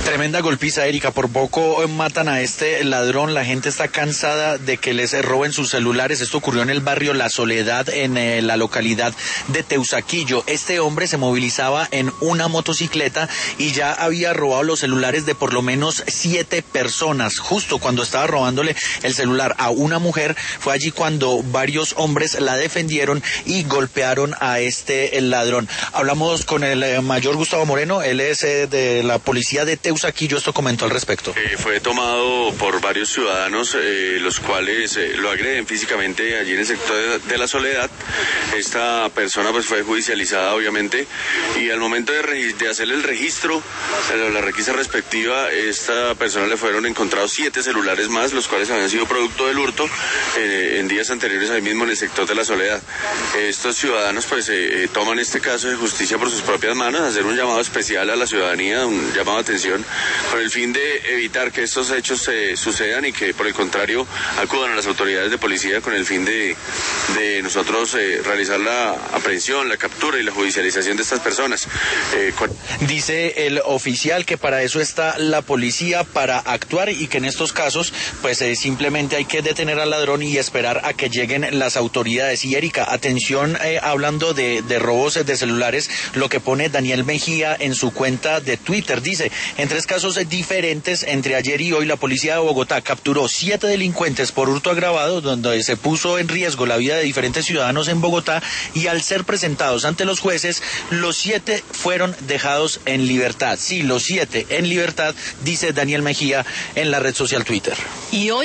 Tremenda golpiza, Erika. Por poco matan a este ladrón. La gente está cansada de que les roben sus celulares. Esto ocurrió en el barrio La Soledad, en la localidad de Teusaquillo. Este hombre se movilizaba en una motocicleta y ya había robado los celulares de por lo menos 7 personas. Justo cuando estaba robándole el celular a una mujer, fue allí cuando varios hombres la defendieron y golpearon a este ladrón. Hablamos con el mayor Gustavo Moreno. Él es de la policía de Teusaquillo. Esto comentó al respecto. Fue tomado por varios ciudadanos, los cuales lo agreden físicamente allí en el sector de La Soledad. Esta persona pues fue judicializada obviamente, y al momento de hacer el registro, la requisa respectiva, a esta persona le fueron encontrados 7 celulares más, los cuales habían sido producto del hurto en días anteriores ahí mismo en el sector de La Soledad. Estos ciudadanos pues toman este caso de justicia por sus propias manos, hacer un llamado especial a la ciudadanía, un llamado de atención con el fin de evitar que estos hechos sucedan y que por el contrario acudan a las autoridades de policía con el fin de nosotros realizar la aprehensión, la captura y la judicialización de estas personas. Dice el oficial que para eso está la policía, para actuar, y que en estos casos pues simplemente hay que detener al ladrón y esperar a que lleguen las autoridades. Y Erika, atención, hablando de robos de celulares, lo que pone Daniel Mejía en su cuenta de Twitter. Dice: en 3 casos diferentes entre ayer y hoy, la policía de Bogotá capturó 7 delincuentes por hurto agravado, donde se puso en riesgo la vida de diferentes ciudadanos en Bogotá, y al ser presentados ante los jueces, los 7 fueron dejados en libertad. Sí, los 7 en libertad, dice Daniel Mejía en la red social Twitter. Y hoy